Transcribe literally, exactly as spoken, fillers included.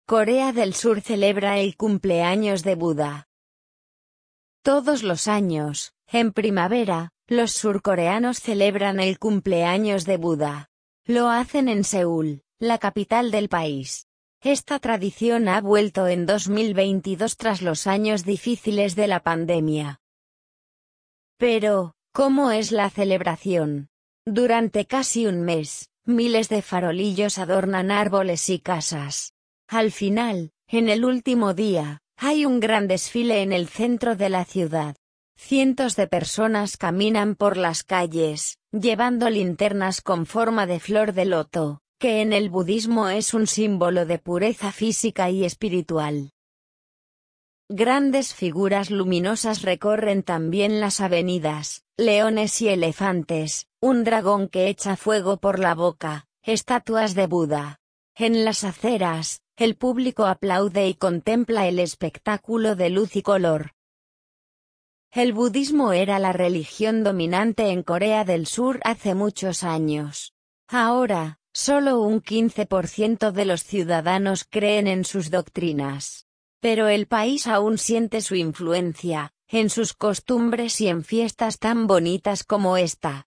Corea del Sur celebra el cumpleaños de Buda. Todos los años, en primavera, los surcoreanos celebran el cumpleaños de Buda. Lo hacen en Seúl, la capital del país. Esta tradición ha vuelto en dos mil veintidós tras los años difíciles de la pandemia. Pero, ¿cómo es la celebración? Durante casi un mes, miles de farolillos adornan árboles y casas. Al final, en el último día, hay un gran desfile en el centro de la ciudad. Cientos de personas caminan por las calles, llevando linternas con forma de flor de loto, que en el budismo es un símbolo de pureza física y espiritual. Grandes figuras luminosas recorren también las avenidas, leones y elefantes, un dragón que echa fuego por la boca, estatuas de Buda. En las aceras, el público aplaude y contempla el espectáculo de luz y color. El budismo era la religión dominante en Corea del Sur hace muchos años. Ahora, solo un quince por ciento de los ciudadanos creen en sus doctrinas. Pero el país aún siente su influencia, en sus costumbres y en fiestas tan bonitas como esta.